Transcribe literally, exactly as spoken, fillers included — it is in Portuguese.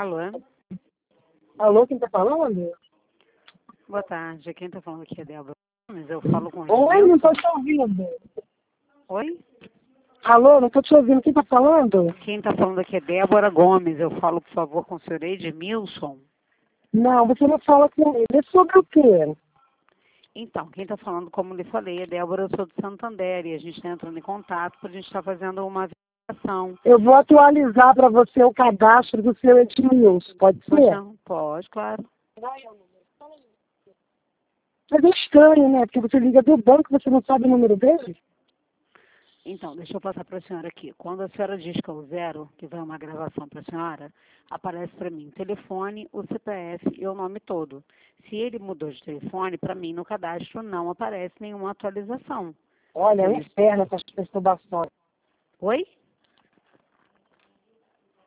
Alô? Alô, quem tá falando? Boa tarde. Quem tá falando aqui é Débora Gomes. Eu falo com Oi, o não Gilson. tô te ouvindo. Oi? Alô, não tô te ouvindo. Quem tá falando? Quem tá falando aqui é Débora Gomes. Eu falo, por favor, com o senhor Edmilson. Não, você não fala com ele. É sobre o quê? Então, quem tá falando, como lhe falei, é Débora, eu sou de Santander e a gente tá entrando em contato para a gente estar fazendo uma verificação. Eu vou atualizar para você o cadastro do seu Edmilson. Pode Pois ser? não? Pode, claro. Mas é estranho, né? Porque você liga do banco e você não sabe o número dele. Então, deixa eu passar para a senhora aqui. Quando a senhora diz que é o zero, que vai uma gravação para a senhora, aparece para mim o telefone, o C P F e o nome todo. Se ele mudou de telefone, para mim no cadastro não aparece nenhuma atualização. Olha, é Por um isso- inferno essas perturbações. Oi?